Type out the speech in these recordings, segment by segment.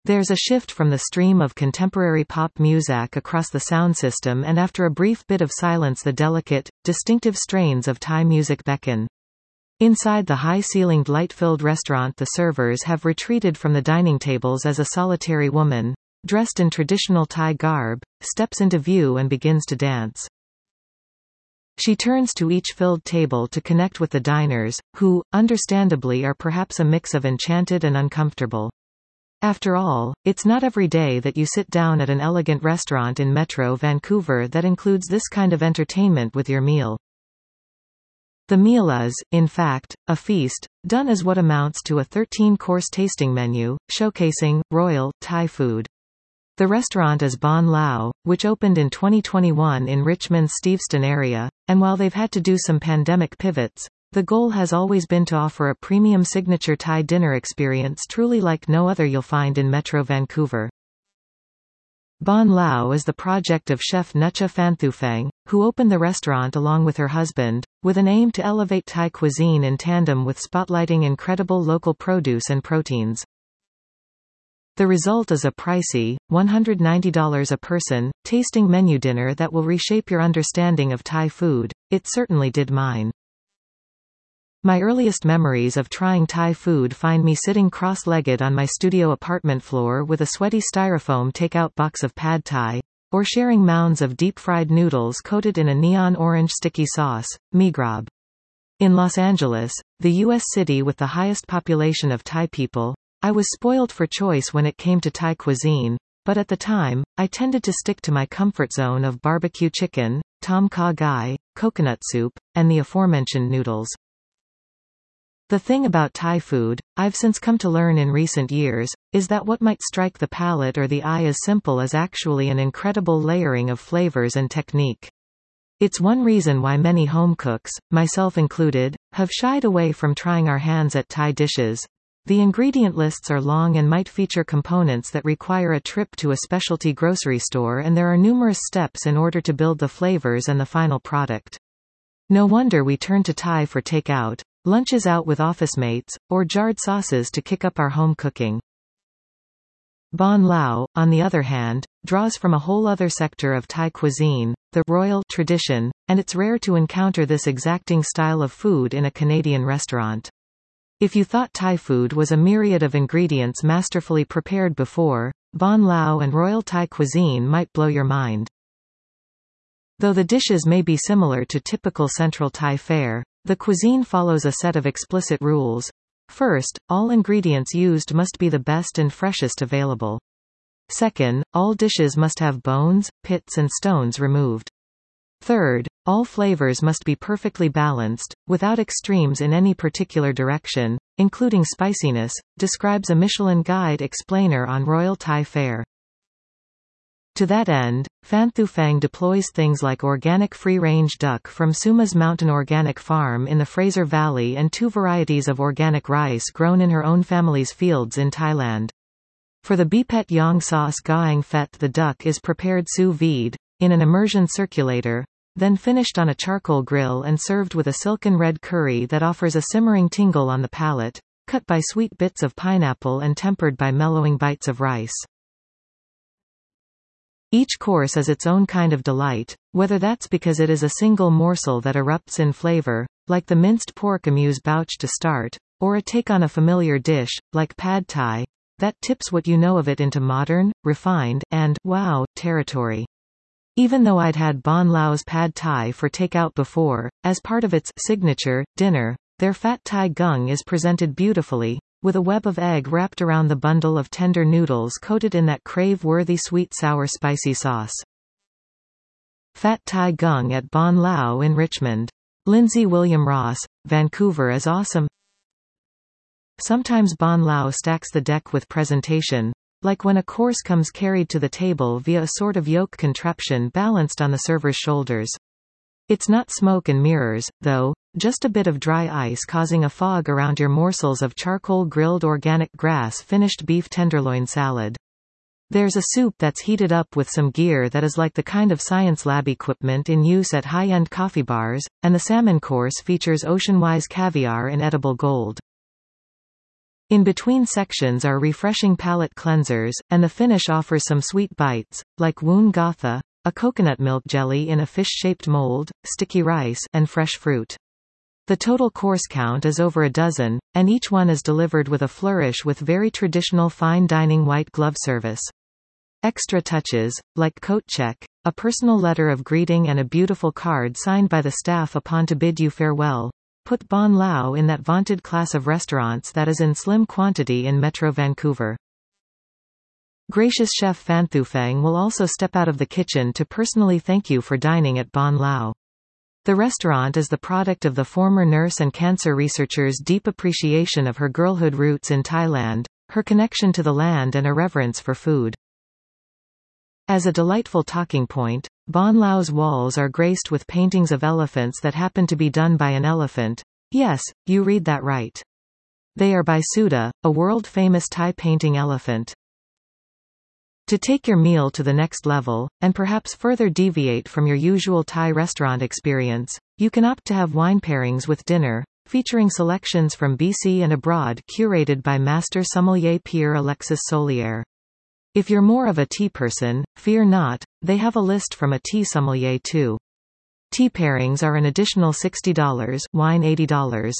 There's a shift from the stream of contemporary pop music across the sound system, and after a brief bit of silence the delicate, distinctive strains of Thai music beckon. Inside the high-ceilinged light-filled restaurant the servers have retreated from the dining tables as a solitary woman, dressed in traditional Thai garb, steps into view and begins to dance. She turns to each filled table to connect with the diners, who, understandably, are perhaps a mix of enchanted and uncomfortable. After all, it's not every day that you sit down at an elegant restaurant in Metro Vancouver that includes this kind of entertainment with your meal. The meal is, in fact, a feast, done as what amounts to a 13-course tasting menu, showcasing royal Thai food. The restaurant is Bon Lao, which opened in 2021 in Richmond's Steveston area, and while they've had to do some pandemic pivots, the goal has always been to offer a premium signature Thai dinner experience truly like no other you'll find in Metro Vancouver. Bon Lao is the project of chef Nucha Phanthuphaing, who opened the restaurant along with her husband, with an aim to elevate Thai cuisine in tandem with spotlighting incredible local produce and proteins. The result is a pricey, $190 a person, tasting menu dinner that will reshape your understanding of Thai food. It certainly did mine. My earliest memories of trying Thai food find me sitting cross-legged on my studio apartment floor with a sweaty styrofoam takeout box of pad Thai, or sharing mounds of deep-fried noodles coated in a neon orange sticky sauce, mee grab. In Los Angeles, the U.S. city with the highest population of Thai people, I was spoiled for choice when it came to Thai cuisine, but at the time, I tended to stick to my comfort zone of barbecue chicken, tom kha gai, coconut soup, and the aforementioned noodles. The thing about Thai food, I've since come to learn in recent years, is that what might strike the palate or the eye as simple is actually an incredible layering of flavors and technique. It's one reason why many home cooks, myself included, have shied away from trying our hands at Thai dishes. The ingredient lists are long and might feature components that require a trip to a specialty grocery store, and there are numerous steps in order to build the flavors and the final product. No wonder we turn to Thai for takeout, lunches out with office mates, or jarred sauces to kick up our home cooking. Bon Lao, on the other hand, draws from a whole other sector of Thai cuisine, the royal tradition, and it's rare to encounter this exacting style of food in a Canadian restaurant. If you thought Thai food was a myriad of ingredients masterfully prepared before, Bon Lao and Royal Thai cuisine might blow your mind. Though the dishes may be similar to typical Central Thai fare, the cuisine follows a set of explicit rules. First, all ingredients used must be the best and freshest available. Second, all dishes must have bones, pits and stones removed. Third, all flavors must be perfectly balanced, without extremes in any particular direction, including spiciness, describes a Michelin Guide explainer on Royal Thai fare. To that end, Phanthuphaing deploys things like organic free-range duck from Suma's Mountain Organic Farm in the Fraser Valley and 2 varieties of organic rice grown in her own family's fields in Thailand. For the Bipet Yang sauce Gaang Phet, the duck is prepared sous vide, in an immersion circulator, then finished on a charcoal grill and served with a silken red curry that offers a simmering tingle on the palate, cut by sweet bits of pineapple and tempered by mellowing bites of rice. Each course is its own kind of delight, whether that's because it is a single morsel that erupts in flavor, like the minced pork amuse-bouche to start, or a take on a familiar dish, like pad Thai, that tips what you know of it into modern, refined, and wow territory. Even though I'd had Bon Lao's pad Thai for takeout before, as part of its signature dinner, their Phat Thai Gung is presented beautifully, with a web of egg wrapped around the bundle of tender noodles coated in that crave-worthy sweet sour spicy sauce. Phat Thai Gung at Bon Lao in Richmond. Lindsay William Ross, Vancouver is awesome. Sometimes Bon Lao stacks the deck with presentation, like when a course comes carried to the table via a sort of yoke contraption balanced on the server's shoulders. It's not smoke and mirrors, though, just a bit of dry ice causing a fog around your morsels of charcoal-grilled organic grass-finished beef tenderloin salad. There's a soup that's heated up with some gear that is like the kind of science lab equipment in use at high-end coffee bars, and the salmon course features ocean-wise caviar in edible gold. In between sections are refreshing palate cleansers, and the finish offers some sweet bites, like woon gatha, a coconut milk jelly in a fish-shaped mold, sticky rice, and fresh fruit. The total course count is over a dozen, and each one is delivered with a flourish with very traditional fine dining white glove service. Extra touches, like coat check, a personal letter of greeting and a beautiful card signed by the staff upon to bid you farewell, put Bon Lao in that vaunted class of restaurants that is in slim quantity in Metro Vancouver. Gracious chef Phan Thu Phang will also step out of the kitchen to personally thank you for dining at Bon Lao. The restaurant is the product of the former nurse and cancer researcher's deep appreciation of her girlhood roots in Thailand, her connection to the land and a reverence for food. As a delightful talking point, Bon Lao's walls are graced with paintings of elephants that happen to be done by an elephant. Yes, you read that right. They are by Suda, a world-famous Thai painting elephant. To take your meal to the next level, and perhaps further deviate from your usual Thai restaurant experience, you can opt to have wine pairings with dinner, featuring selections from BC and abroad curated by Master Sommelier Pierre Alexis Solier. If you're more of a tea person, fear not, they have a list from a tea sommelier too. Tea pairings are an additional $60, wine $80.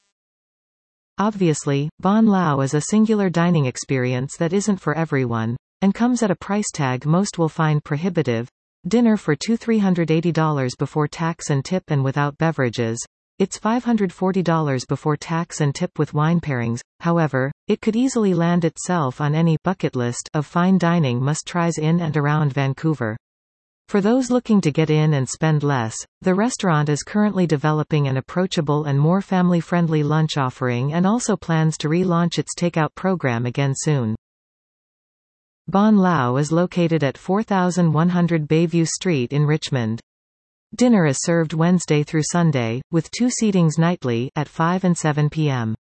Obviously, Bon Lao is a singular dining experience that isn't for everyone, and comes at a price tag most will find prohibitive. Dinner for $380 before tax and tip and without beverages. It's $540 before tax and tip with wine pairings. However, it could easily land itself on any bucket list of fine dining must-tries in and around Vancouver. For those looking to get in and spend less, the restaurant is currently developing an approachable and more family-friendly lunch offering and also plans to relaunch its takeout program again soon. Bon Lao is located at 4100 Bayview Street in Richmond. Dinner is served Wednesday through Sunday, with 2 seatings nightly at 5 and 7 p.m.